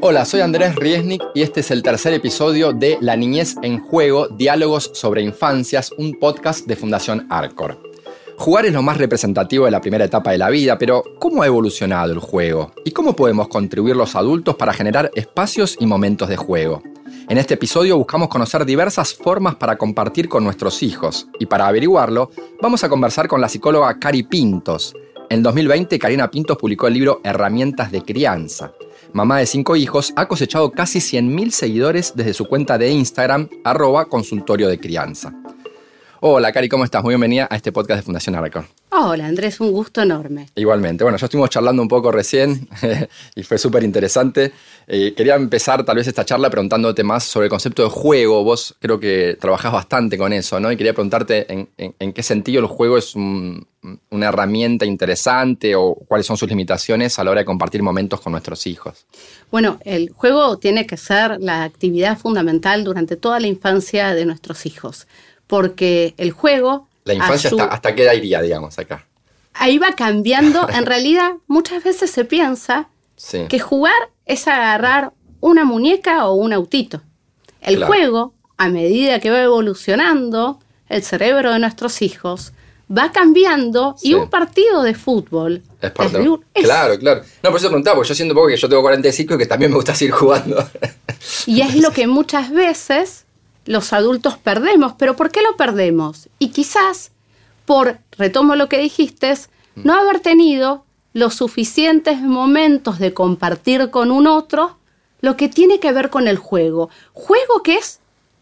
Hola, soy Andrés Riesnik y este es el tercer episodio de La Niñez en Juego, Diálogos sobre Infancias, un podcast de Fundación Arcor. Jugar es lo más representativo de la primera etapa de la vida, pero ¿cómo ha evolucionado el juego? ¿Y cómo podemos contribuir los adultos para generar espacios y momentos de juego? En este episodio buscamos conocer diversas formas para compartir con nuestros hijos. Y para averiguarlo, vamos a conversar con la psicóloga Cari Pintos. En 2020, Karina Pintos publicó el libro Herramientas de Crianza. Mamá de 5 hijos, ha cosechado casi 100.000 seguidores desde su cuenta de Instagram, @consultorio de crianza. Hola, Cari, ¿cómo estás? Muy bienvenida a este podcast de Fundación Arcor. Hola, Andrés, un gusto enorme. Igualmente. Bueno, ya estuvimos charlando un poco recién y fue súper interesante. Quería empezar tal vez esta charla preguntándote más sobre el concepto de juego. Vos creo que trabajás bastante con eso, ¿no? Y quería preguntarte en qué sentido el juego es una herramienta interesante o cuáles son sus limitaciones a la hora de compartir momentos con nuestros hijos. Bueno, el juego tiene que ser la actividad fundamental durante toda la infancia de nuestros hijos, porque el juego... La infancia hasta qué edad iría, digamos, acá. Ahí va cambiando. En realidad, muchas veces se piensa que jugar es agarrar una muñeca o un autito. El juego, a medida que va evolucionando el cerebro de nuestros hijos, va cambiando y un partido de fútbol... Es parte Claro. No, por eso preguntaba, porque yo siento un poco que yo tengo 45 y que también me gusta seguir jugando. Y es lo que muchas veces los adultos perdemos. ¿Pero por qué lo perdemos? Y quizás retomo lo que dijiste, no haber tenido los suficientes momentos de compartir con un otro lo que tiene que ver con el juego. Juego que es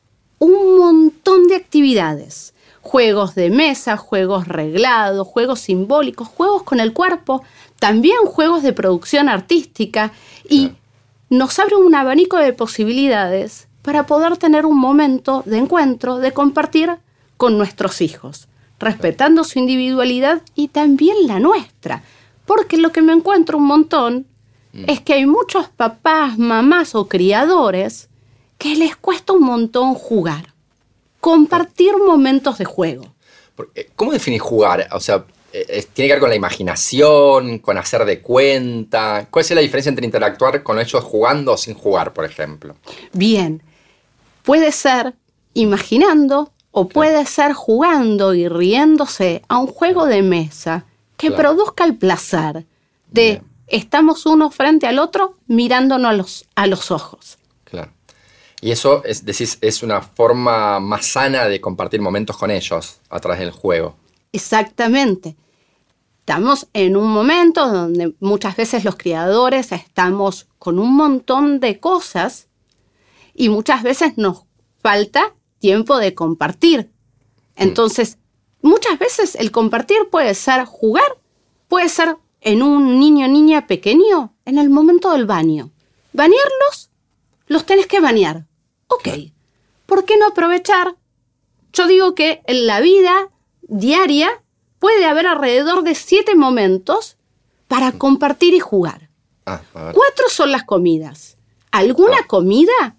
un montón de actividades. Juegos de mesa, juegos reglados, juegos simbólicos, juegos con el cuerpo, también juegos de producción artística y nos abre un abanico de posibilidades para poder tener un momento de encuentro, de compartir con nuestros hijos, respetando su individualidad y también la nuestra. Porque lo que me encuentro un montón es que hay muchos papás, mamás o criadores que les cuesta un montón jugar. Compartir momentos de juego. ¿Cómo definís jugar? O sea, ¿tiene que ver con la imaginación, con hacer de cuenta? ¿Cuál es la diferencia entre interactuar con ellos jugando o sin jugar, por ejemplo? Bien, puede ser imaginando o puede ser jugando y riéndose a un juego de mesa que produzca el placer de estamos uno frente al otro mirándonos a los ojos. Claro. Y eso, decís, es una forma más sana de compartir momentos con ellos a través del juego. Exactamente. Estamos en un momento donde muchas veces los criadores estamos con un montón de cosas y muchas veces nos falta tiempo de compartir. Entonces, muchas veces el compartir puede ser jugar, puede ser en un niño o niña pequeño, en el momento del baño. Bañarlos, los tenés que bañar. Ok, ¿por qué no aprovechar? Yo digo que en la vida diaria puede haber alrededor de 7 momentos para compartir y jugar. 4 son las comidas. ¿Alguna comida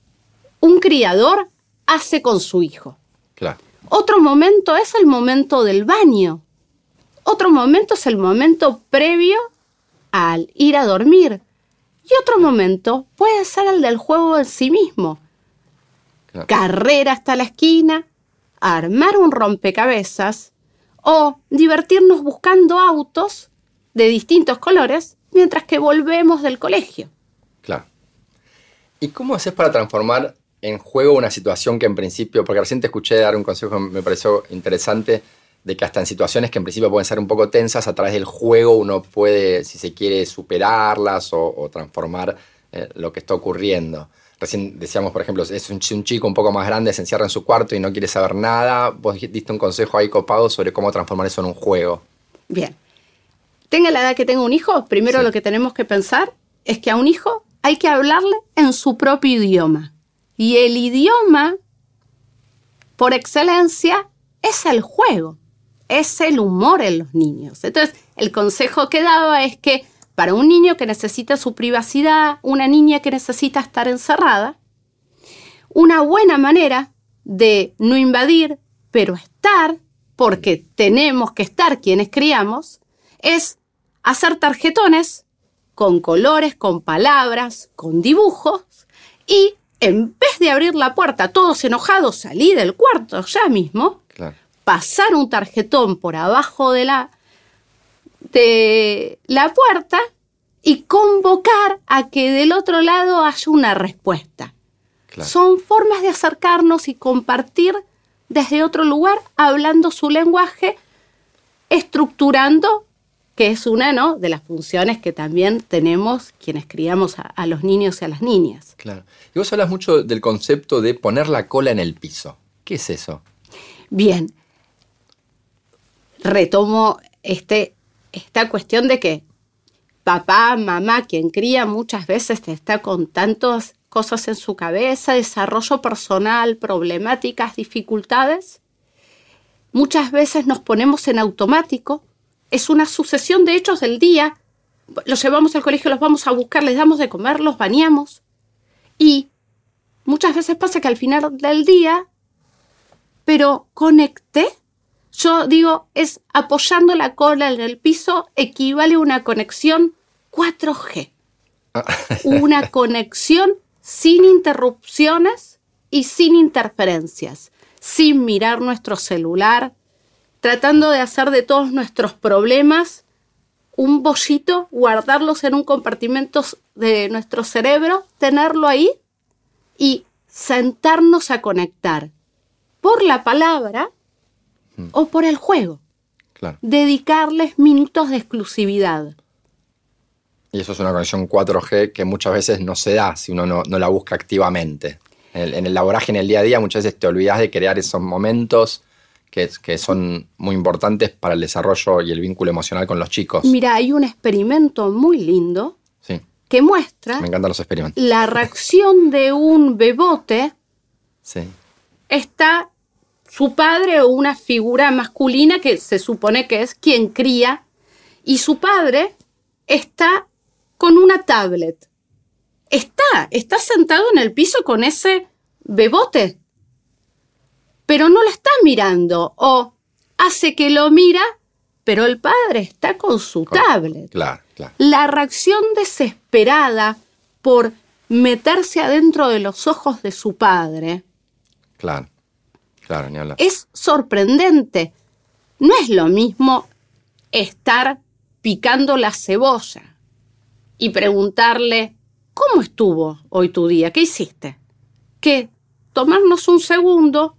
un criador hace con su hijo? Claro. Otro momento es el momento del baño. Otro momento es el momento previo al ir a dormir. Y otro momento puede ser el del juego en sí mismo. Claro. Carrera hasta la esquina, armar un rompecabezas o divertirnos buscando autos de distintos colores mientras que volvemos del colegio. Claro. ¿Y cómo haces para transformar en juego una situación que en principio, porque recién te escuché dar un consejo que me pareció interesante, de que hasta en situaciones que en principio pueden ser un poco tensas, a través del juego uno puede, si se quiere, superarlas o transformar lo que está ocurriendo? Recién decíamos, por ejemplo, es un chico un poco más grande, se encierra en su cuarto y no quiere saber nada. Vos diste un consejo ahí copado sobre cómo transformar eso en un juego. Bien. Tenga la edad que tenga un hijo, primero lo que tenemos que pensar es que a un hijo hay que hablarle en su propio idioma. Y el idioma, por excelencia, es el juego. Es el humor en los niños. Entonces, el consejo que daba es que para un niño que necesita su privacidad, una niña que necesita estar encerrada, una buena manera de no invadir, pero estar, porque tenemos que estar quienes criamos, es hacer tarjetones con colores, con palabras, con dibujos, y en vez de abrir la puerta todos enojados, salir del cuarto ya mismo, Claro. pasar un tarjetón por abajo de la puerta y convocar a que del otro lado haya una respuesta. Claro. Son formas de acercarnos y compartir desde otro lugar, hablando su lenguaje, estructurando, que es una, ¿no?, de las funciones que también tenemos quienes criamos a los niños y a las niñas. Claro. Y vos hablas mucho del concepto de poner la cola en el piso. ¿Qué es eso? Bien, retomo esta cuestión de que papá, mamá, quien cría muchas veces está con tantas cosas en su cabeza, desarrollo personal, problemáticas, dificultades. Muchas veces nos ponemos en automático. Es una sucesión de hechos del día. Los llevamos al colegio, los vamos a buscar, les damos de comer, los bañamos. Y muchas veces pasa que al final del día, pero conecté. Yo digo, es apoyando la cola en el piso, equivale a una conexión 4G. Una conexión sin interrupciones y sin interferencias, sin mirar nuestro celular, tratando de hacer de todos nuestros problemas un bollito, guardarlos en un compartimento de nuestro cerebro, tenerlo ahí y sentarnos a conectar por la palabra o por el juego. Claro. Dedicarles minutos de exclusividad. Y eso es una conexión 4G que muchas veces no se da si uno no la busca activamente. En el laboraje, en el día a día, muchas veces te olvidas de crear esos momentos que son muy importantes para el desarrollo y el vínculo emocional con los chicos. Mira, hay un experimento muy lindo Sí. que muestra Me encantan los experimentos. la reacción de un bebote. Sí. Está su padre o una figura masculina que se supone que es quien cría, y su padre está con una tablet. Está sentado en el piso con ese bebote, pero no lo está mirando, o hace que lo mira, pero el padre está con su tablet. Claro, claro. La reacción desesperada por meterse adentro de los ojos de su padre Claro, claro, ni hablar. es sorprendente. No es lo mismo estar picando la cebolla y preguntarle, ¿cómo estuvo hoy tu día? ¿Qué hiciste? Que tomarnos un segundo,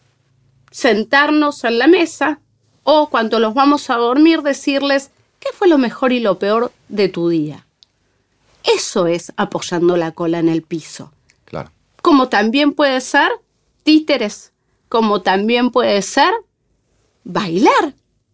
sentarnos en la mesa, o cuando los vamos a dormir decirles, ¿qué fue lo mejor y lo peor de tu día? Eso es apoyando la cola en el piso. Claro. Como también puede ser títeres, como también puede ser bailar.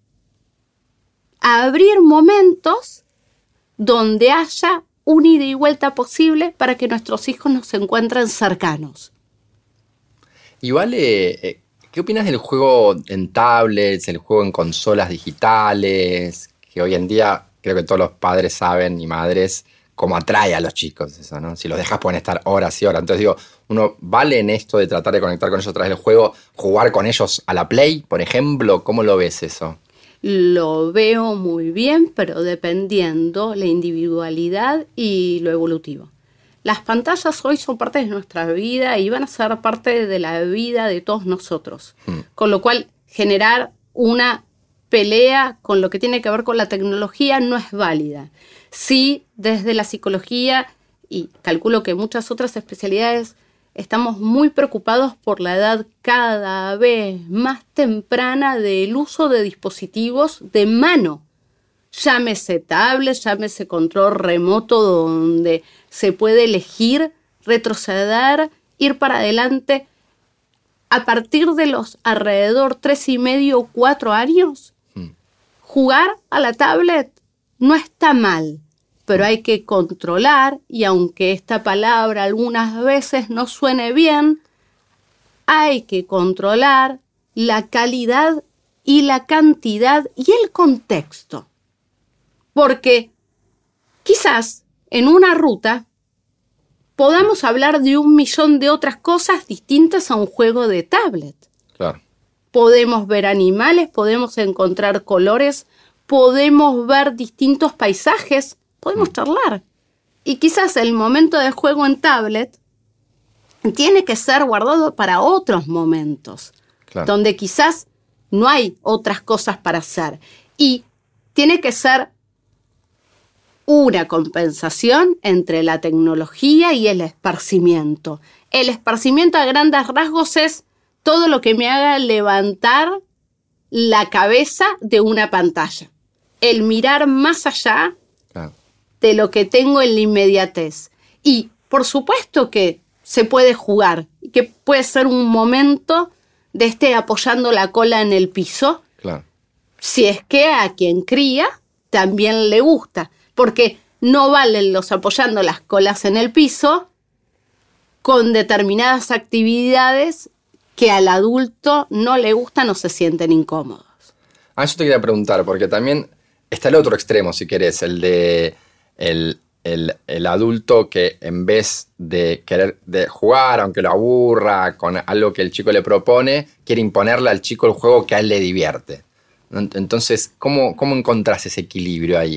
Abrir momentos donde haya un ida y vuelta posible para que nuestros hijos nos encuentren cercanos. Y Vale, ¿qué opinas del juego en tablets, el juego en consolas digitales? Que hoy en día creo que todos los padres saben y madres cómo atrae a los chicos eso, ¿no? Si los dejas pueden estar horas y horas. Entonces digo, uno vale en esto de tratar de conectar con ellos a través del juego, jugar con ellos a la Play, por ejemplo. ¿Cómo lo ves eso? Lo veo muy bien, pero dependiendo la individualidad y lo evolutivo. Las pantallas hoy son parte de nuestra vida y van a ser parte de la vida de todos nosotros. Con lo cual, generar una pelea con lo que tiene que ver con la tecnología no es válida. Sí, desde la psicología, y calculo que muchas otras especialidades, estamos muy preocupados por la edad cada vez más temprana del uso de dispositivos de mano. Llámese tablet, llámese control remoto, donde se puede elegir, retroceder, ir para adelante. A partir de los alrededor 3,5 o 4 años, jugar a la tablet no está mal, pero hay que controlar, y aunque esta palabra algunas veces no suene bien, hay que controlar la calidad y la cantidad y el contexto. Porque quizás en una ruta podamos hablar de 1.000.000 de otras cosas distintas a un juego de tablet. Claro. Podemos ver animales, podemos encontrar colores, podemos ver distintos paisajes podemos charlar. Y quizás el momento de juego en tablet tiene que ser guardado para otros momentos, donde quizás no hay otras cosas para hacer. Y tiene que ser una compensación entre la tecnología y el esparcimiento. El esparcimiento a grandes rasgos es todo lo que me haga levantar la cabeza de una pantalla. El mirar más allá de lo que tengo en la inmediatez. Y por supuesto que se puede jugar, que puede ser un momento de apoyando la cola en el piso, si es que a quien cría también le gusta, porque no valen los apoyando las colas en el piso con determinadas actividades que al adulto no le gustan o se sienten incómodos. Yo te quería preguntar, porque también está el otro extremo, si querés, el de el adulto que en vez de querer de jugar, aunque lo aburra, con algo que el chico le propone, quiere imponerle al chico el juego que a él le divierte. Entonces, ¿cómo encontrás ese equilibrio ahí?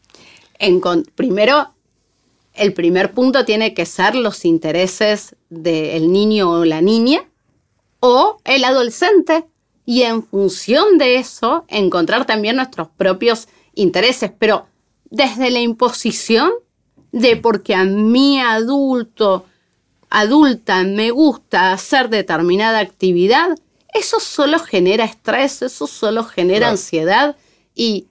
Primero, el primer punto tiene que ser los intereses del niño o la niña o el adolescente, y en función de eso encontrar también nuestros propios intereses, pero desde la imposición de porque a mí adulta me gusta hacer determinada actividad, eso solo genera estrés, eso solo genera ansiedad, y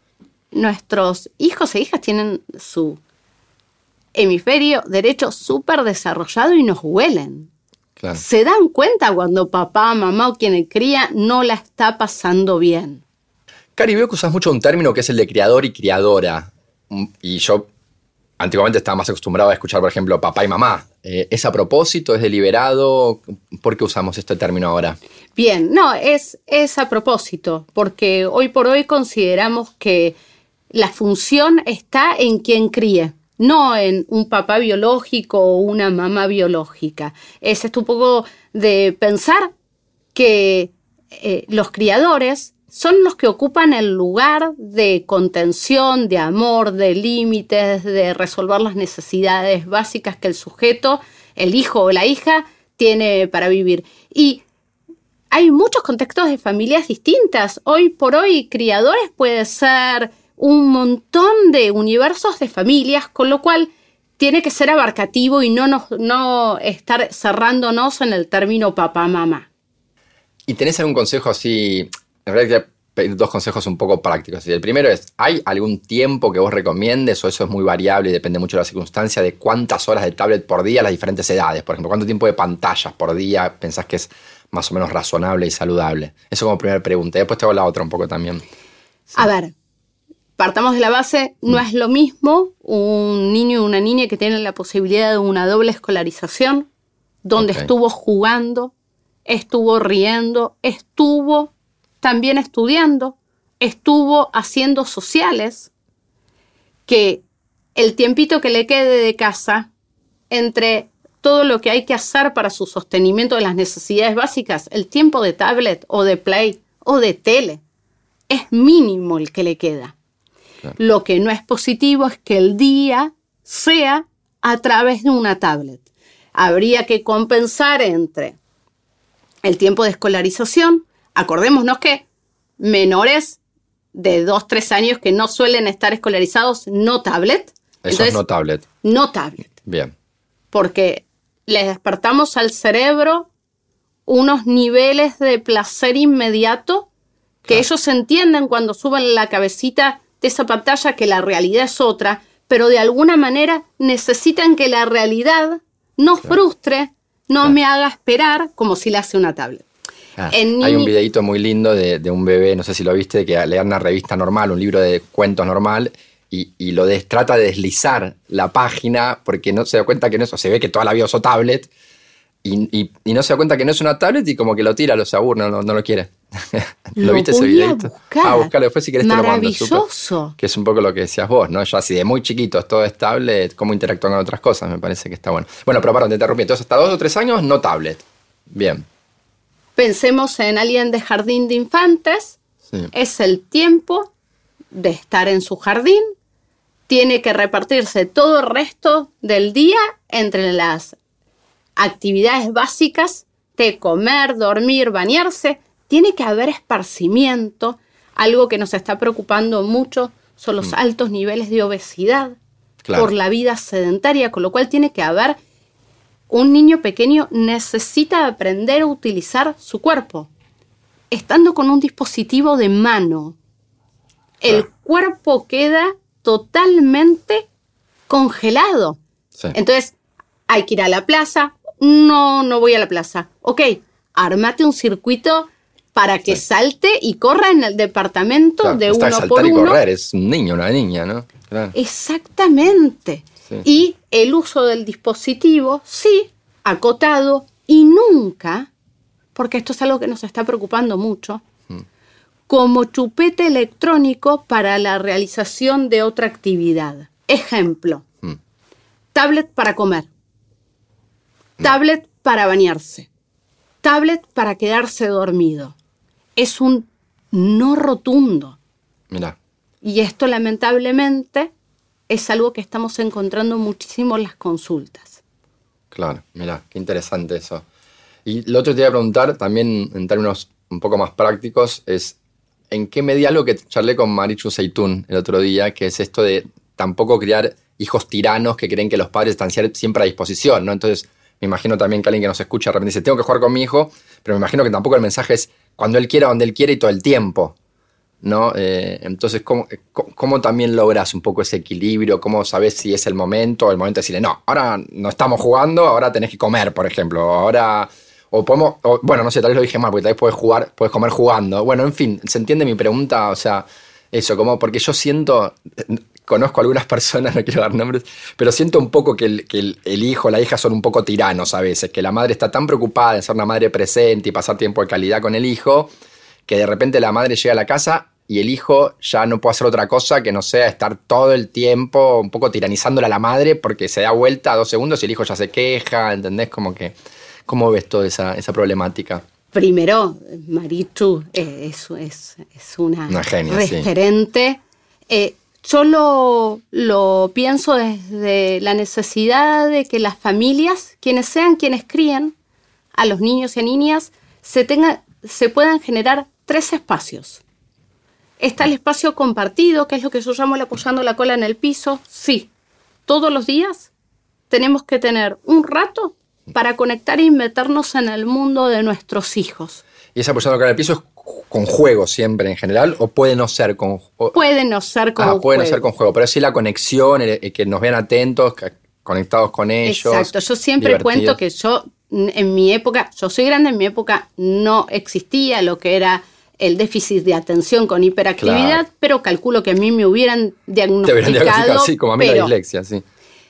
nuestros hijos e hijas tienen su hemisferio derecho súper desarrollado y nos huelen. Se dan cuenta cuando papá, mamá o quien cría no la está pasando bien. Cari, veo que usas mucho un término que es el de criador y criadora. Y yo antiguamente estaba más acostumbrado a escuchar, por ejemplo, papá y mamá. ¿Es a propósito? ¿Es deliberado? ¿Por qué usamos este término ahora? Bien, no, es a propósito, porque hoy por hoy consideramos que la función está en quien críe, no en un papá biológico o una mamá biológica. Es esto un poco de pensar que los criadores son los que ocupan el lugar de contención, de amor, de límites, de resolver las necesidades básicas que el sujeto, el hijo o la hija, tiene para vivir. Y hay muchos contextos de familias distintas. Hoy por hoy, criadores puede ser un montón de universos de familias, con lo cual tiene que ser abarcativo y no estar cerrándonos en el término papá-mamá. ¿Y tenés algún consejo así? En realidad quería pedir dos consejos un poco prácticos. El primero es, ¿hay algún tiempo que vos recomiendes o eso es muy variable y depende mucho de la circunstancia de cuántas horas de tablet por día a las diferentes edades? Por ejemplo, ¿cuánto tiempo de pantallas por día pensás que es más o menos razonable y saludable? Eso como primera pregunta. Y después te hago la otra un poco también. Sí. A ver, partamos de la base, no es lo mismo un niño y una niña que tienen la posibilidad de una doble escolarización, donde estuvo jugando, estuvo riendo, estuvo también estudiando, estuvo haciendo sociales, que el tiempito que le quede de casa, entre todo lo que hay que hacer para su sostenimiento de las necesidades básicas, el tiempo de tablet o de play o de tele, es mínimo el que le queda. Claro. Lo que no es positivo es que el día sea a través de una tablet. Habría que compensar entre el tiempo de escolarización. Acordémonos que menores de 2-3 años que no suelen estar escolarizados, no tablet. Eso es no tablet. No tablet. Bien. Porque les despertamos al cerebro unos niveles de placer inmediato que ellos entienden cuando suben la cabecita de esa pantalla que la realidad es otra, pero de alguna manera necesitan que la realidad no frustre, no me haga esperar como si la hace una tablet. Hay un videíto muy lindo de un bebé, no sé si lo viste, que lee una revista normal, un libro de cuentos normal, y trata de deslizar la página porque no se da cuenta que no es, se ve que toda la vida usó tablet, y no se da cuenta que no es una tablet y como que lo tira, lo se aburre, no lo quiere. ¿Lo viste ese videíto? Buscalo después si querés te lo mando. Maravilloso. Que es un poco lo que decías vos, ¿no? Yo así de muy chiquitos, todo es tablet, cómo interactúan con otras cosas, me parece que está bueno. Bueno, pero perdón, te interrumpí. Entonces hasta 2 o 3 años no tablet. Bien. Pensemos en alguien de jardín de infantes. Sí. Es el tiempo de estar en su jardín, tiene que repartirse todo el resto del día entre las actividades básicas de comer, dormir, bañarse. Tiene que haber esparcimiento. Algo que nos está preocupando mucho son los altos niveles de obesidad por la vida sedentaria, con lo cual tiene que haber, un niño pequeño necesita aprender a utilizar su cuerpo, estando con un dispositivo de mano. El cuerpo queda totalmente congelado. Sí. Entonces, hay que ir a la plaza. No voy a la plaza. Ok, ármate un circuito para que salte y corra en el departamento de uno por uno. Saltar y correr, es un niño, una niña, ¿no? Claro. Exactamente. Sí. Y el uso del dispositivo, sí, acotado, y nunca, porque esto es algo que nos está preocupando mucho, como chupete electrónico para la realización de otra actividad. Ejemplo, tablet para comer, tablet para bañarse, tablet para quedarse dormido. Es un no rotundo. Mirá. Y esto, lamentablemente, es algo que estamos encontrando muchísimo en las consultas. Claro, mirá, qué interesante eso. Y lo otro que te iba a preguntar, también en términos un poco más prácticos, es ¿en qué medida algo que charlé con Marichu Seitún el otro día, que es esto de tampoco criar hijos tiranos que creen que los padres están siempre a disposición, ¿no? Entonces, me imagino también que alguien que nos escucha de repente dice, tengo que jugar con mi hijo, pero me imagino que tampoco el mensaje es cuando él quiera, donde él quiere y todo el tiempo, ¿no? Entonces, ¿cómo también logras un poco ese equilibrio? ¿Cómo sabes si es el momento de decirle, no, ahora no estamos jugando, ahora tenés que comer, por ejemplo, ahora... bueno, no sé, tal vez lo dije mal, porque tal vez puedes comer jugando. Bueno, en fin, ¿se entiende mi pregunta? O sea, eso, como porque yo siento, conozco a algunas personas, no quiero dar nombres, pero siento un poco que el hijo o la hija son un poco tiranos a veces, que la madre está tan preocupada de ser una madre presente y pasar tiempo de calidad con el hijo, que de repente la madre llega a la casa y el hijo ya no puede hacer otra cosa que no sea estar todo el tiempo un poco tiranizándole a la madre porque se da vuelta a 2 segundos y el hijo ya se queja, ¿entendés? Como que... ¿Cómo ves toda esa problemática? Primero, Marichu es una genia, referente. Sí. Yo lo pienso desde la necesidad de que las familias, quienes sean quienes críen a los niños y a niñas, se puedan generar 3 espacios. Está el espacio compartido, que es lo que yo llamo el apoyando la cola en el piso. Sí, todos los días tenemos que tener un rato para conectar y meternos en el mundo de nuestros hijos. ¿Y esa apoyando la cola en el piso es con juego siempre en general o puede no ser con juego? Puede no ser con juego. Puede no ser con juego, pero sí la conexión, que nos vean atentos, conectados con ellos. Exacto, yo siempre cuento que yo en mi época, yo soy grande, en mi época no existía lo que era el déficit de atención con hiperactividad, claro, pero calculo que a mí me hubieran diagnosticado. Sí, como a mí la dislexia, sí.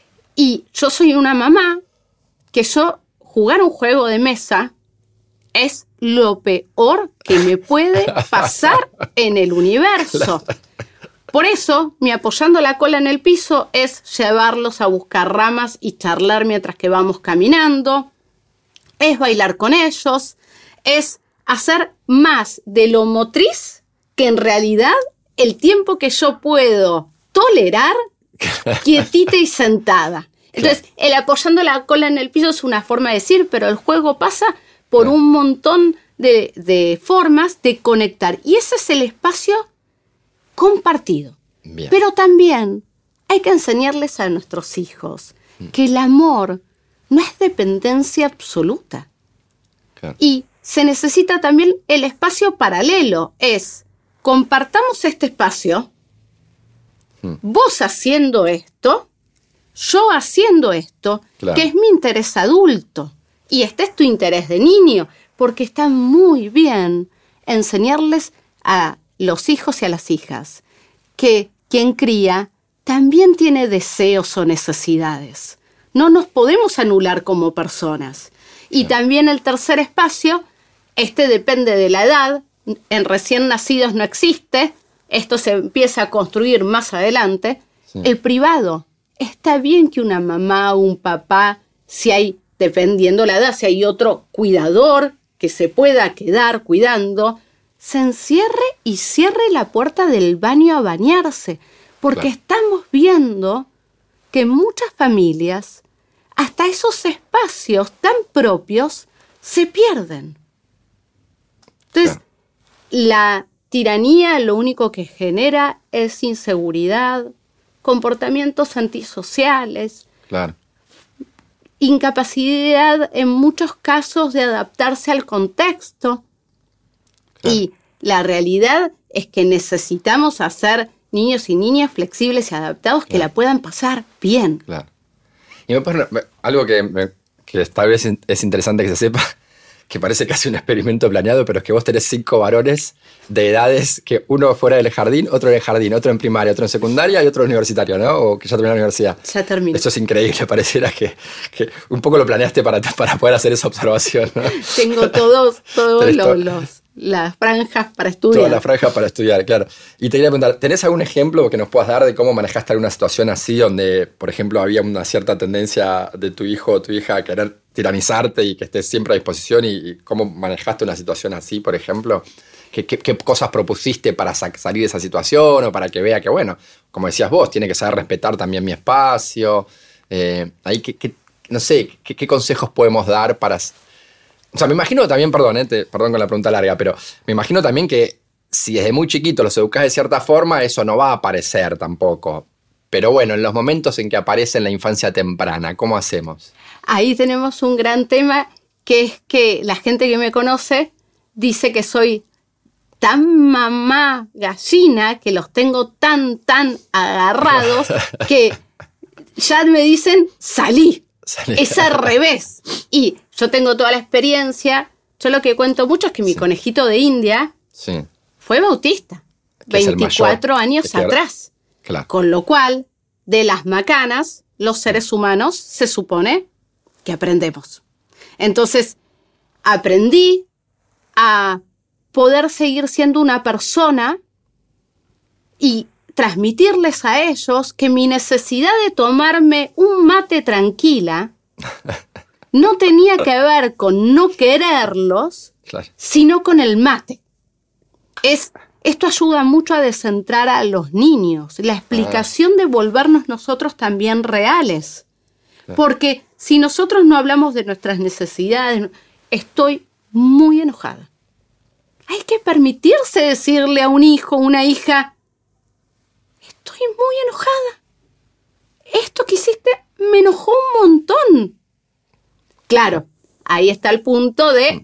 Y yo soy una mamá que jugar un juego de mesa es lo peor que me puede pasar en el universo. Claro. Por eso, mi apoyando la cola en el piso es llevarlos a buscar ramas y charlar mientras que vamos caminando, es bailar con ellos, es hacer más de lo motriz que en realidad el tiempo que yo puedo tolerar quietita y sentada. Entonces, el apoyando la cola en el piso es una forma de decir, pero el juego pasa por un montón de formas de conectar. Y ese es el espacio compartido. Bien. Pero también hay que enseñarles a nuestros hijos que el amor no es dependencia absoluta. Claro. Y se necesita también el espacio paralelo. Es, compartamos este espacio, vos haciendo esto, yo haciendo esto, claro, que es mi interés adulto, y este es tu interés de niño, porque está muy bien enseñarles a los hijos y a las hijas que quien cría también tiene deseos o necesidades. No nos podemos anular como personas. Y claro, también el tercer espacio, depende de la edad, en recién nacidos no existe, esto se empieza a construir más adelante, sí, el privado. Está bien que una mamá o un papá, si hay, dependiendo la edad, si hay otro cuidador que se pueda quedar cuidando, se encierre y cierre la puerta del baño a bañarse, Porque Claro. estamos viendo que en muchas familias hasta esos espacios tan propios se pierden. Entonces, Claro. la tiranía lo único que genera es inseguridad, comportamientos antisociales, Claro. incapacidad en muchos casos de adaptarse al contexto. Claro. Y la realidad es que necesitamos hacer niños y niñas flexibles y adaptados que Claro. la puedan pasar bien. Claro. Y algo que tal vez es interesante que se sepa, que parece casi un experimento planeado, pero es que vos tenés 5 varones de edades, que uno fuera del jardín, otro en el jardín, otro en primaria, otro en secundaria y otro universitario, ¿no? O que ya terminó la universidad. Ya termino. Eso es increíble, pareciera que un poco lo planeaste para poder hacer esa observación, ¿no? Tengo todos Tenés las franjas para estudiar. Toda la franja para estudiar, claro. Y te quería preguntar, ¿tenés algún ejemplo que nos puedas dar de cómo manejaste alguna situación así donde, por ejemplo, había una cierta tendencia de tu hijo o tu hija a querer tiranizarte y que estés siempre a disposición y cómo manejaste una situación así, por ejemplo? ¿Qué cosas propusiste para salir de esa situación o para que vea que, bueno, como decías vos, tiene que saber respetar también mi espacio? Ahí, no sé, ¿qué consejos podemos dar para... O sea, me imagino también, perdón con la pregunta larga, pero me imagino también que si desde muy chiquito los educás de cierta forma, eso no va a aparecer tampoco. Pero bueno, en los momentos en que aparece en la infancia temprana, ¿cómo hacemos? Ahí tenemos un gran tema, que es que la gente que me conoce dice que soy tan mamá gallina, que los tengo tan agarrados, que ya me dicen, salí. Es al revés. Y yo tengo toda la experiencia. Yo lo que cuento mucho es que mi conejito de India Sí, fue bautista, que es el 24 mayor. años atrás. Claro. Con lo cual, de las macanas, los seres humanos se supone que aprendemos. Entonces, aprendí a poder seguir siendo una persona y transmitirles a ellos que mi necesidad de tomarme un mate tranquila no tenía que ver con no quererlos, Claro. sino con el mate. Esto ayuda mucho a descentrar a los niños, la explicación de volvernos nosotros también reales. Porque si nosotros no hablamos de nuestras necesidades, estoy muy enojada. Hay que permitirse decirle a un hijo, una hija, estoy muy enojada. Esto que hiciste me enojó un montón. Claro, ahí está el punto de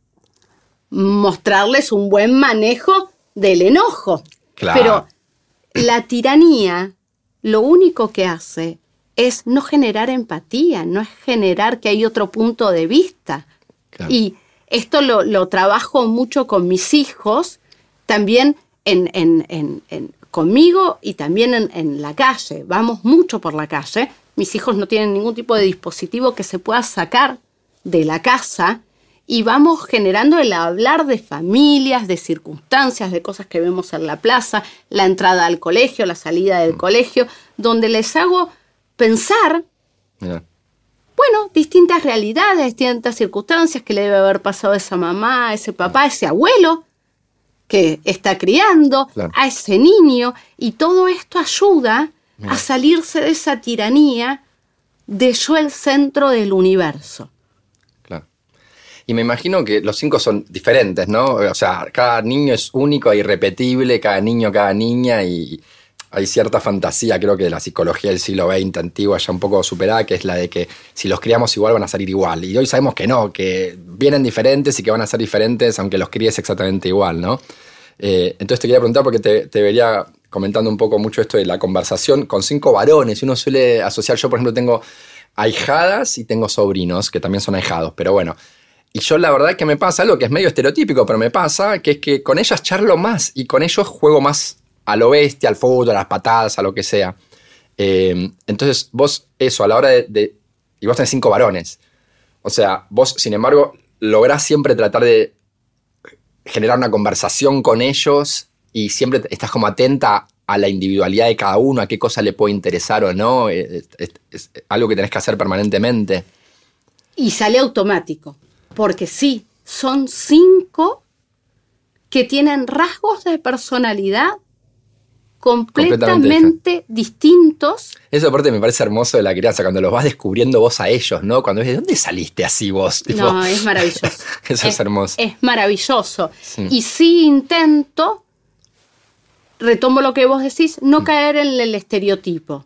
mostrarles un buen manejo del enojo. Claro. Pero la tiranía lo único que hace es no generar empatía, no es generar que hay otro punto de vista. Claro. Y esto lo trabajo mucho con mis hijos, también conmigo y también en la calle. Vamos mucho por la calle. Mis hijos no tienen ningún tipo de dispositivo que se pueda sacar de la casa y vamos generando el hablar de familias, de circunstancias, de cosas que vemos en la plaza, la entrada al colegio, la salida del colegio, donde les hago pensar, Mira. bueno, distintas realidades, distintas circunstancias que le debe haber pasado a esa mamá, a ese papá, a ese abuelo que está criando, Claro. a ese niño, y todo esto ayuda a salirse de esa tiranía de yo el centro del universo. Claro. Y me imagino que los 5 son diferentes, ¿no? O sea, cada niño es único e irrepetible, cada niño, cada niña, y hay cierta fantasía, creo que de la psicología del siglo XX antigua, ya un poco superada, que es la de que si los criamos igual van a salir igual. Y hoy sabemos que no, que vienen diferentes y que van a ser diferentes aunque los críes exactamente igual, ¿no? Entonces te quería preguntar, porque te vería comentando un poco mucho esto de la conversación con 5 varones. Uno suele asociar, yo por ejemplo tengo ahijadas y tengo sobrinos, que también son ahijados, pero bueno. Y yo la verdad que me pasa algo que es medio estereotípico, pero me pasa, que es que con ellas charlo más y con ellos juego más a lo bestia, al fútbol, a las patadas, a lo que sea. Entonces vos eso, a la hora y vos tenés 5 varones. O sea, vos sin embargo lográs siempre tratar de generar una conversación con ellos y siempre estás como atenta a la individualidad de cada uno, a qué cosa le puede interesar o no. Es algo que tenés que hacer permanentemente. Y sale automático, porque sí, son 5 que tienen rasgos de personalidad completamente distintos. Esa parte me parece hermoso de la crianza, cuando los vas descubriendo vos a ellos, ¿no? Cuando ves, ¿de dónde saliste así vos? Tipo, no, es maravilloso. Eso es hermoso. Es maravilloso. Sí. Y sí intento, retomo lo que vos decís, no caer en el estereotipo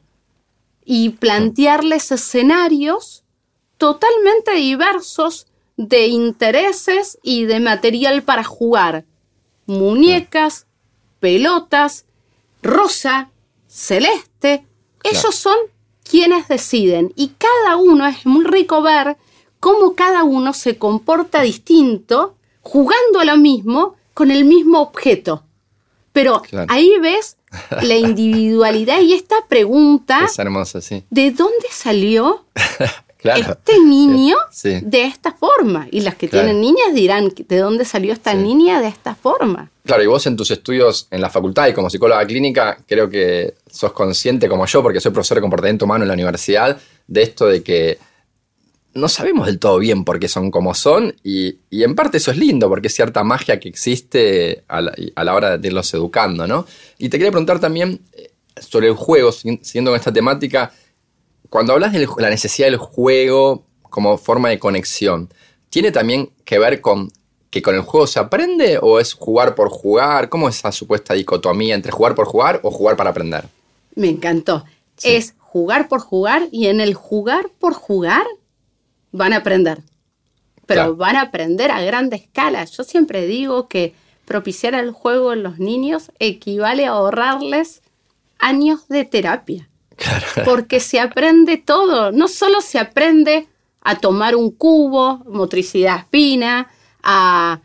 y plantearles escenarios totalmente diversos de intereses y de material para jugar. Muñecas, pelotas, rosa, celeste. Claro. Ellos son quienes deciden. Y cada uno, es muy rico ver cómo cada uno se comporta distinto jugando a lo mismo con el mismo objeto. Pero claro. Ahí ves la individualidad y esta pregunta. Es hermoso, sí. ¿De dónde salió Claro. este niño Sí. de esta forma? Y las que Claro. tienen niñas dirán, ¿de dónde salió esta Sí. niña de esta forma? Claro, y vos en tus estudios en la facultad y como psicóloga clínica, creo que sos consciente como yo, porque soy profesor de comportamiento humano en la universidad, de esto de que no sabemos del todo bien por qué son como son, y en parte eso es lindo, porque es cierta magia que existe a la hora de irlos educando, ¿no? Y te quería preguntar también sobre el juego, siguiendo con esta temática, cuando hablas de la necesidad del juego como forma de conexión, ¿tiene también que ver con que con el juego se aprende o es jugar por jugar? ¿Cómo es esa supuesta dicotomía entre jugar por jugar o jugar para aprender? Me encantó. Sí. Es jugar por jugar y en el jugar por jugar van a aprender. Pero Claro. van a aprender a grande escala. Yo siempre digo que propiciar el juego en los niños equivale a ahorrarles años de terapia. Claro. Porque se aprende todo. No solo se aprende a tomar un cubo, motricidad fina, a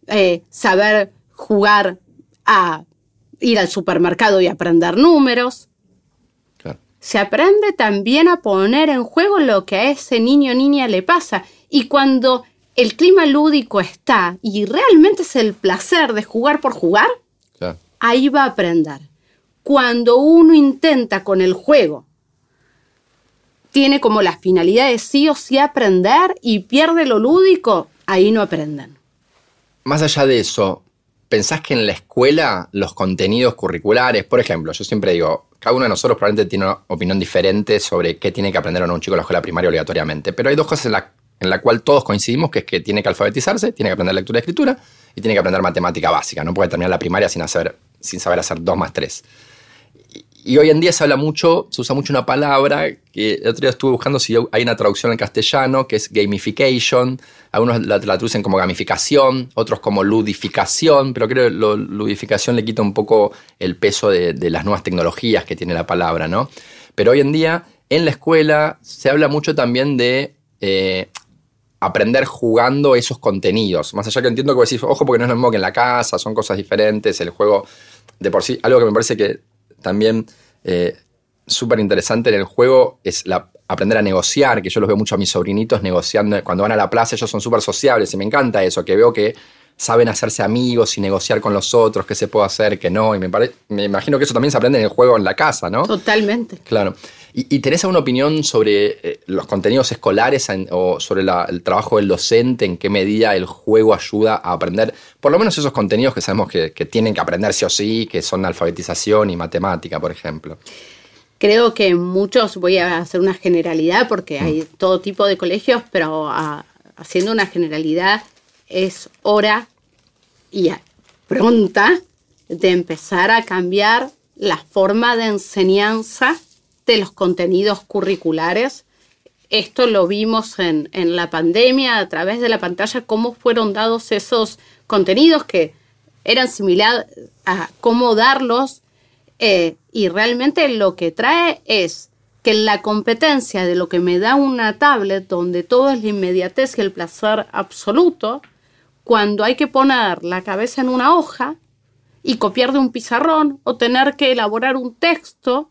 saber jugar, a ir al supermercado y aprender números. Claro. Se aprende también a poner en juego lo que a ese niño o niña le pasa. Y cuando el clima lúdico está y realmente es el placer de jugar por jugar, Claro. ahí va a aprender. Cuando uno intenta con el juego, tiene como la finalidad de sí o sí aprender y pierde lo lúdico, ahí no aprenden. Más allá de eso, ¿pensás que en la escuela los contenidos curriculares, por ejemplo, yo siempre digo, cada uno de nosotros probablemente tiene una opinión diferente sobre qué tiene que aprender o no un chico en la escuela primaria obligatoriamente, pero hay dos cosas en la cual todos coincidimos, que es que tiene que alfabetizarse, tiene que aprender lectura y escritura y tiene que aprender matemática básica. No puede terminar la primaria sin saber hacer 2 más 3. Y hoy en día se usa mucho una palabra que el otro día estuve buscando si hay una traducción en castellano, que es gamification. Algunos la traducen como gamificación, otros como ludificación, pero creo que ludificación le quita un poco el peso de las nuevas tecnologías que tiene la palabra, ¿no? Pero hoy en día, en la escuela, se habla mucho también de aprender jugando esos contenidos. Más allá que entiendo que vos decís, ojo, porque no es lo mismo que en la casa, son cosas diferentes, el juego de por sí. Algo que me parece que también súper interesante en el juego es aprender a negociar, que yo los veo mucho a mis sobrinitos negociando. Cuando van a la plaza ellos son súper sociables y me encanta eso, que veo que saben hacerse amigos y negociar con los otros, qué se puede hacer, qué no. Y me imagino que eso también se aprende en el juego en la casa, ¿no? Totalmente. Claro. ¿Y tenés alguna opinión sobre los contenidos escolares o sobre el trabajo del docente? ¿En qué medida el juego ayuda a aprender? Por lo menos esos contenidos que sabemos que tienen que aprender sí o sí, que son alfabetización y matemática, por ejemplo. Creo que muchos, voy a hacer una generalidad porque hay todo tipo de colegios, pero haciendo una generalidad es hora y pronta de empezar a cambiar la forma de enseñanza de los contenidos curriculares. Esto lo vimos en la pandemia, a través de la pantalla, cómo fueron dados esos contenidos que eran similares a cómo darlos, y realmente lo que trae es que la competencia de lo que me da una tablet, donde todo es la inmediatez y el placer absoluto, cuando hay que poner la cabeza en una hoja y copiar de un pizarrón o tener que elaborar un texto,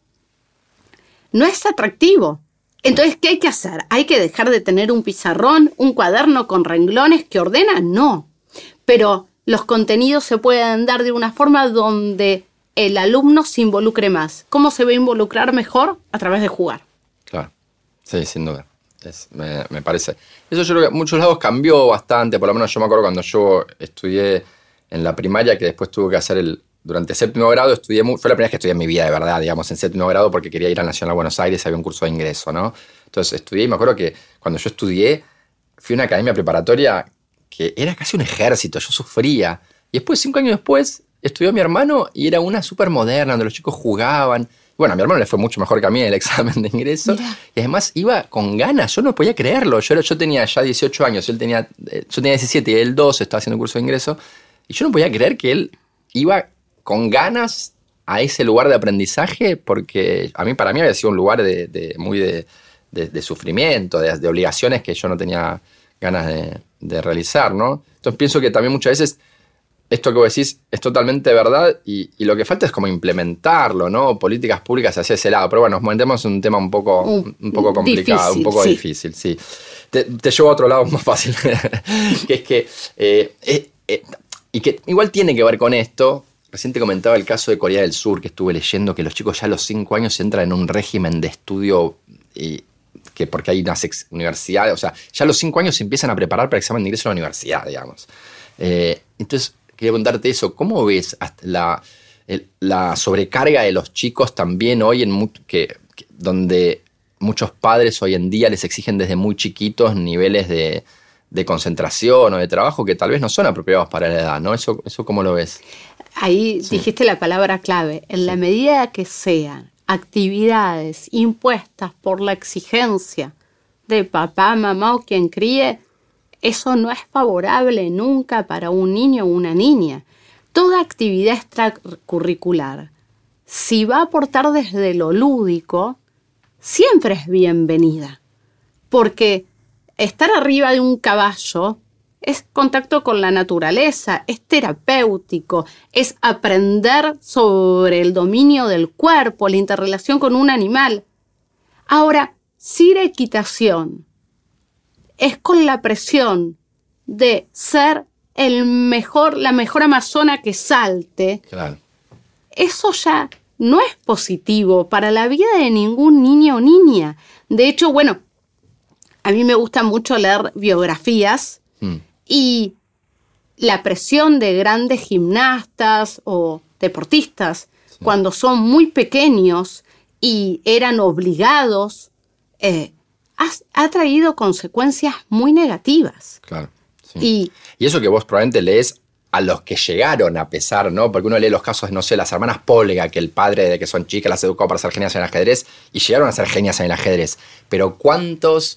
no es atractivo. Entonces, ¿qué hay que hacer? ¿Hay que dejar de tener un pizarrón, un cuaderno con renglones que ordena? No. Pero los contenidos se pueden dar de una forma donde el alumno se involucre más. ¿Cómo se va a involucrar mejor? A través de jugar. Claro. Sí, sin duda. Me parece. Eso yo creo que en muchos lados cambió bastante. Por lo menos yo me acuerdo cuando yo estudié en la primaria, que después tuve que hacer durante séptimo grado estudié fue la primera vez que estudié en mi vida de verdad, digamos, en séptimo grado porque quería ir al Nacional Buenos Aires, había un curso de ingreso, ¿no? Entonces estudié y me acuerdo que cuando yo estudié fui a una academia preparatoria que era casi un ejército, yo sufría. Y después, 5 años después, estudió mi hermano y era una súper moderna, donde los chicos jugaban. Bueno, a mi hermano le fue mucho mejor que a mí en el examen de ingreso. Mira. Y además iba con ganas, yo no podía creerlo. Yo tenía ya 18 años, yo tenía 17 y él 12, estaba haciendo un curso de ingreso. Y yo no podía creer que él iba con ganas a ese lugar de aprendizaje, porque para mí había sido un lugar muy de sufrimiento, de obligaciones que yo no tenía ganas de realizar, ¿no? Entonces pienso que también muchas veces esto que vos decís es totalmente verdad y lo que falta es como implementarlo, ¿no? Políticas públicas hacia ese lado. Pero bueno, nos metemos en un tema un poco complicado, difícil, un poco difícil, sí. Te llevo a otro lado más fácil, que es que, y que igual tiene que ver con esto. Recién te comentaba el caso de Corea del Sur, que estuve leyendo, que los chicos ya a los 5 años entran en un régimen de estudio que porque hay unas universidades, o sea, ya a los 5 años se empiezan a preparar para el examen de ingreso a la universidad, digamos. Entonces, quería preguntarte eso, ¿cómo ves la sobrecarga de los chicos también hoy donde muchos padres hoy en día les exigen desde muy chiquitos niveles de concentración o de trabajo que tal vez no son apropiados para la edad, ¿no? ¿Eso cómo lo ves? Ahí dijiste la palabra clave. En la medida que sean actividades impuestas por la exigencia de papá, mamá o quien críe, eso no es favorable nunca para un niño o una niña. Toda actividad extracurricular, si va a aportar desde lo lúdico, siempre es bienvenida. Porque estar arriba de un caballo es contacto con la naturaleza, es terapéutico, es aprender sobre el dominio del cuerpo, la interrelación con un animal. Ahora, si la equitación es con la presión de ser la mejor amazona que salte, claro, eso ya no es positivo para la vida de ningún niño o niña. De hecho, bueno, a mí me gusta mucho leer biografías y la presión de grandes gimnastas o deportistas cuando son muy pequeños y eran obligados, ha traído consecuencias muy negativas. Claro. Sí. Y eso que vos probablemente lees a los que llegaron a pesar, ¿no? Porque uno lee los casos, no sé, las hermanas Polga, que el padre de que son chicas las educó para ser genias en el ajedrez y llegaron a ser genias en el ajedrez. Pero ¿cuántas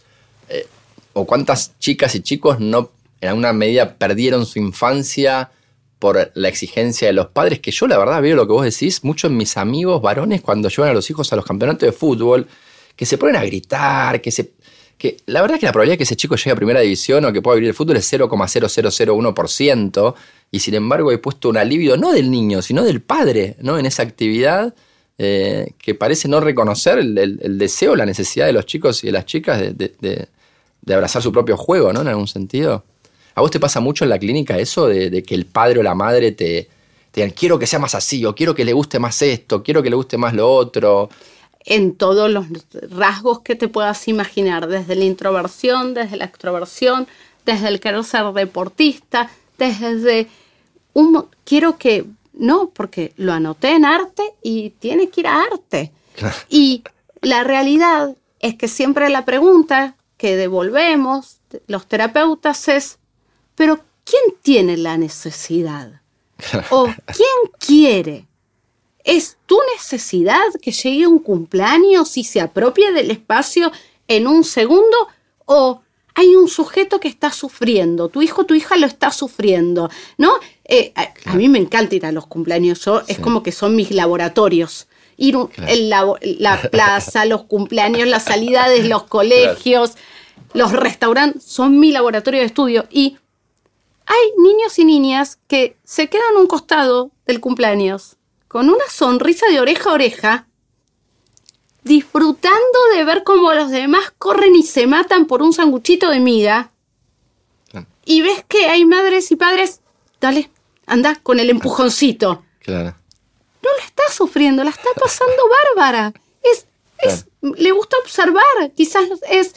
chicas y chicos no en alguna medida perdieron su infancia por la exigencia de los padres? Que yo la verdad veo lo que vos decís mucho en mis amigos varones cuando llevan a los hijos a los campeonatos de fútbol, que se ponen a gritar, que la verdad es que la probabilidad de que ese chico llegue a primera división o que pueda vivir el fútbol es 0,0001%, y sin embargo he puesto un alivio no del niño, sino del padre, ¿no? En esa actividad que parece no reconocer el deseo, la necesidad de los chicos y de las chicas de abrazar su propio juego, ¿no? En algún sentido. ¿A vos te pasa mucho en la clínica eso de que el padre o la madre te digan quiero que sea más así, o quiero que le guste más esto, quiero que le guste más lo otro? En todos los rasgos que te puedas imaginar, desde la introversión, desde la extroversión, desde el querer ser deportista, desde quiero que, no, porque lo anoté en arte y tiene que ir a arte. Claro. Y la realidad es que siempre la pregunta que devolvemos los terapeutas es, ¿pero quién tiene la necesidad? ¿O quién quiere? ¿Es tu necesidad que llegue un cumpleaños y se apropie del espacio en un segundo? ¿O hay un sujeto que está sufriendo? Tu hijo, tu hija lo está sufriendo, ¿no? A mí me encanta ir a los cumpleaños. Es como que son mis laboratorios. Ir en la plaza, los cumpleaños, las salida de los colegios, los restaurantes, son mi laboratorio de estudio. Y hay niños y niñas que se quedan a un costado del cumpleaños con una sonrisa de oreja a oreja, disfrutando de ver cómo los demás corren y se matan por un sanguchito de miga. Y ves que hay madres y padres, dale, anda con el empujoncito. Claro. No la está sufriendo, la está pasando bárbara. Le gusta observar, quizás es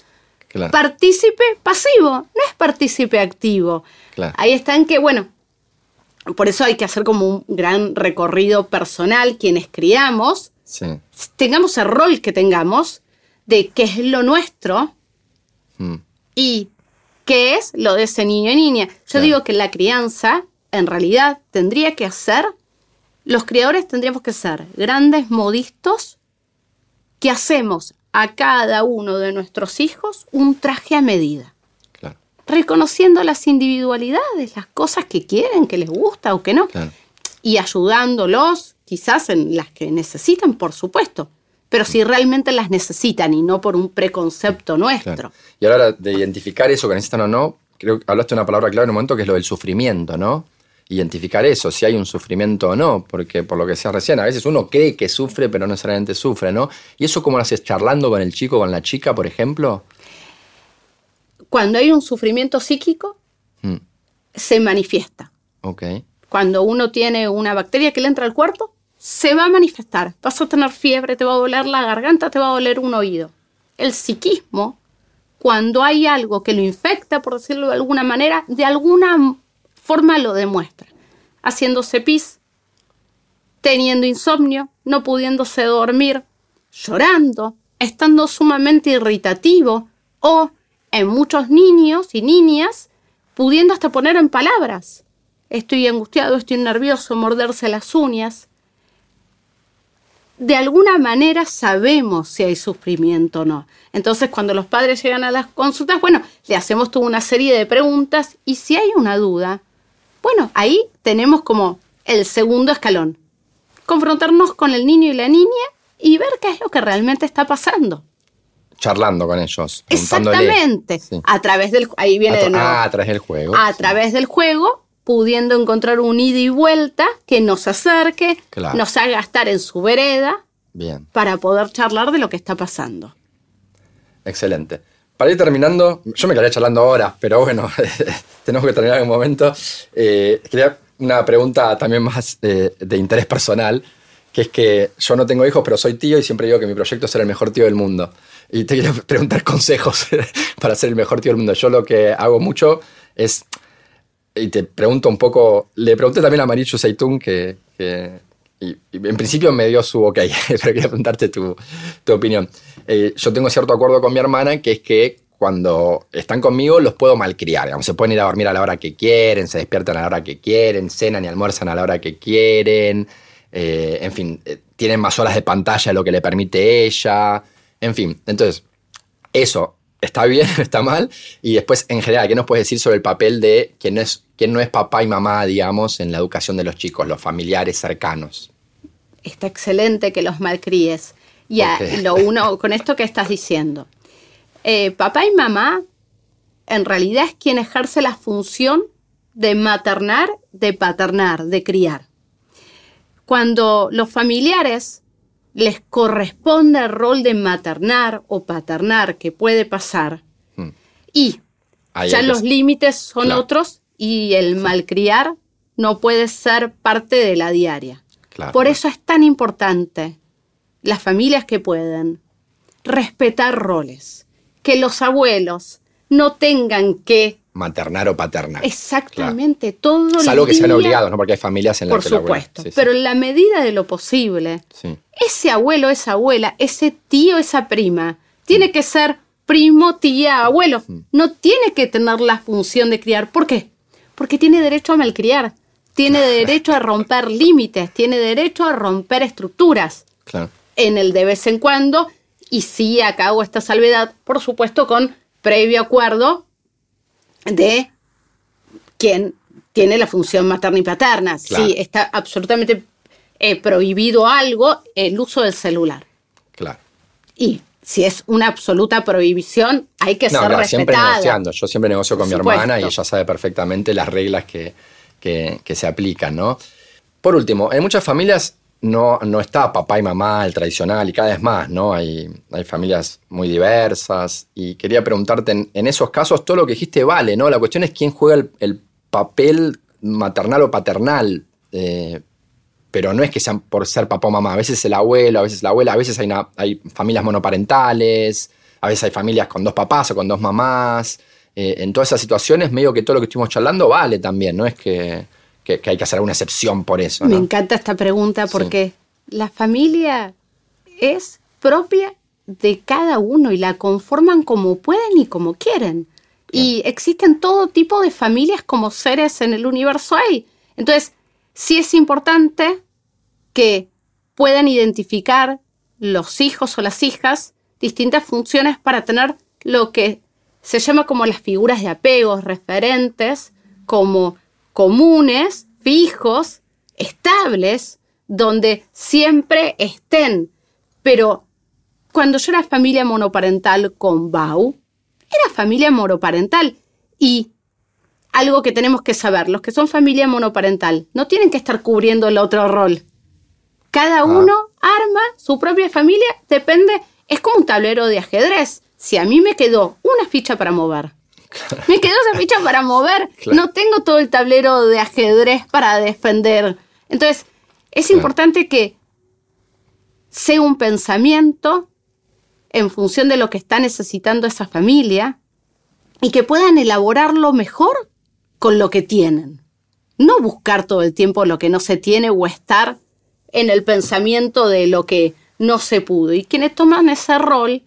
partícipe pasivo, no es partícipe activo. Claro. Ahí está en que, bueno, por eso hay que hacer como un gran recorrido personal, quienes criamos, Sí. tengamos el rol que tengamos de qué es lo nuestro y qué es lo de ese niño y niña. Yo digo que la crianza, en realidad, tendría que ser, los criadores tendríamos que ser grandes modistos que hacemos a cada uno de nuestros hijos un traje a medida. Claro. Reconociendo las individualidades, las cosas que quieren, que les gusta o que no. Claro. Y ayudándolos, quizás en las que necesitan, por supuesto. Pero si realmente las necesitan y no por un preconcepto nuestro. Claro. Y ahora de identificar eso que necesitan o no, creo que hablaste de una palabra clave en un momento que es lo del sufrimiento, ¿no? Identificar eso, si hay un sufrimiento o no, porque por lo que decías recién, a veces uno cree que sufre, pero no necesariamente sufre, ¿no? ¿Y eso cómo lo haces? ¿Charlando con el chico, con la chica, por ejemplo? Cuando hay un sufrimiento psíquico, se manifiesta. Ok. Cuando uno tiene una bacteria que le entra al cuerpo, se va a manifestar. Vas a tener fiebre, te va a doler la garganta, te va a doler un oído. El psiquismo, cuando hay algo que lo infecta, por decirlo de alguna manera, de alguna forma lo demuestra. Haciéndose pis, teniendo insomnio, no pudiéndose dormir, llorando, estando sumamente irritativo o, en muchos niños y niñas, pudiendo hasta poner en palabras. Estoy angustiado, estoy nervioso, morderse las uñas. De alguna manera sabemos si hay sufrimiento o no. Entonces, cuando los padres llegan a las consultas, bueno, le hacemos toda una serie de preguntas y si hay una duda, bueno, ahí tenemos como el segundo escalón. Confrontarnos con el niño y la niña y ver qué es lo que realmente está pasando. Charlando con ellos, preguntándole. Exactamente. Sí. A través del... Ahí viene de nuevo. A través del juego. A través del juego, pudiendo encontrar un ida y vuelta que nos acerque, Claro. nos haga estar en su vereda Bien, para poder charlar de lo que está pasando. excelente. Para ir terminando, yo me quedaría charlando horas, pero bueno, tenemos que terminar en un momento. Quería una pregunta también más de interés personal, que es que yo no tengo hijos, pero soy tío y siempre digo que mi proyecto es ser el mejor tío del mundo. Y te quería preguntar consejos para ser el mejor tío del mundo. Yo lo que hago mucho es, y te pregunto un poco, le pregunté también a Marichu Seitún, y en principio me dio su ok, pero quería preguntarte tu opinión. Yo tengo cierto acuerdo con mi hermana, que es que cuando están conmigo los puedo malcriar. Digamos, se pueden ir a dormir a la hora que quieren, se despiertan a la hora que quieren, cenan y almuerzan a la hora que quieren. En fin, tienen más horas de pantalla de lo que le permite ella. En fin, entonces, eso está bien, está mal. Y después, en general, ¿qué nos puedes decir sobre el papel de quién no es papá y mamá, digamos, en la educación de los chicos, los familiares cercanos? Está excelente que los malcríes. Y Okay. lo uno con esto que estás diciendo. Papá y mamá, en realidad, es quien ejerce la función de maternar, de paternar, de criar. Cuando los familiares les corresponde el rol de maternar o paternar, que puede pasar, y Ahí ya hay que- los límites son Claro. otros y el malcriar no puede ser parte de la diaria. Claro. Por eso es tan importante las familias que pueden respetar roles, que los abuelos no tengan que Maternar o paternar. exactamente todo el Salvo que sean día, obligados, ¿no? Porque hay familias en las por que el abuelo- supuesto, Sí, sí. pero en la medida de lo posible, Sí. ese abuelo, esa abuela, ese tío, esa prima, tiene que ser primo, tía, abuelo. No tiene que tener la función de criar. ¿Por qué? Porque tiene derecho a malcriar, tiene derecho a romper límites, tiene derecho a romper estructuras Claro. en el de vez en cuando. Y sí, acá hago esta salvedad, por supuesto, con previo acuerdo de quien tiene la función materna y paterna. Claro. Sí, está absolutamente prohibido algo, el uso del celular. Claro. Y si es una absoluta prohibición, hay que ser Claro, siempre respetada. negociando. Yo siempre negocio con mi Por supuesto. hermana y ella sabe perfectamente las reglas que se aplican, ¿no? Por último, en muchas familias no está papá y mamá, el tradicional, y cada vez más, ¿no? Hay familias muy diversas. Y quería preguntarte, en esos casos, todo lo que dijiste vale, ¿no? La cuestión es quién juega el papel maternal o paternal. Pero no es que sean por ser papá o mamá. A veces el abuelo, a veces la abuela, a veces hay familias monoparentales, a veces hay familias con 2 papás o con 2 mamás. En todas esas situaciones, medio que todo lo que estuvimos charlando vale también. No es que que hay que hacer una excepción por eso, ¿no? Me encanta esta pregunta porque la familia es propia de cada uno y la conforman como pueden y como quieren. Y existen todo tipo de familias como seres en el universo hay. Entonces, sí es importante que puedan identificar los hijos o las hijas distintas funciones para tener lo que se llama como las figuras de apegos, referentes, como comunes, fijos, estables, donde siempre estén. Pero cuando yo era familia monoparental con Bau, era familia monoparental. Y algo que tenemos que saber, los que son familia monoparental no tienen que estar cubriendo el otro rol. Cada uno arma su propia familia, depende, es como un tablero de ajedrez. Si a mí me quedó una ficha para mover, me quedó esa ficha para mover, no tengo todo el tablero de ajedrez para defender. Entonces, es importante que sea un pensamiento en función de lo que está necesitando esa familia y que puedan elaborarlo mejor con lo que tienen. No buscar todo el tiempo lo que no se tiene o estar en el pensamiento de lo que no se pudo. Y quienes toman ese rol,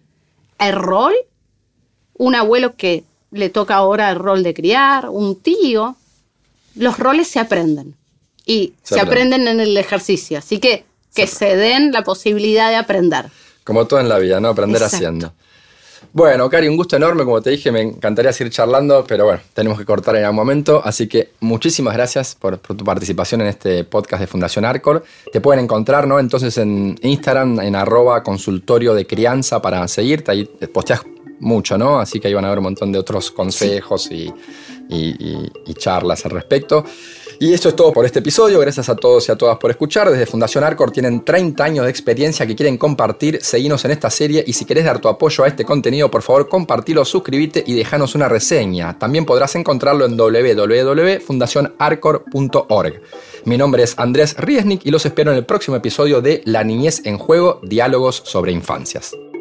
un abuelo que le toca ahora el rol de criar, un tío, los roles se aprenden. Y se aprenden en el ejercicio. Así que se den la posibilidad de aprender. Como todo en la vida, ¿no? Aprender haciendo. Bueno, Cari, un gusto enorme. Como te dije, me encantaría seguir charlando, pero bueno, tenemos que cortar en algún momento. Así que muchísimas gracias por tu participación en este podcast de Fundación Arcor. Te pueden encontrar, ¿no? Entonces en Instagram, en @consultorio de crianza para seguirte. Ahí posteas mucho, ¿no? Así que ahí van a haber un montón de otros consejos y charlas al respecto. Y esto es todo por este episodio. Gracias a todos y a todas por escuchar. Desde Fundación Arcor tienen 30 años de experiencia que quieren compartir. Seguinos en esta serie y si querés dar tu apoyo a este contenido, por favor, compartilo, suscríbete y dejanos una reseña. También podrás encontrarlo en www.fundacionarcor.org. Mi nombre es Andrés Riesnik y los espero en el próximo episodio de La Niñez en Juego, Diálogos sobre Infancias.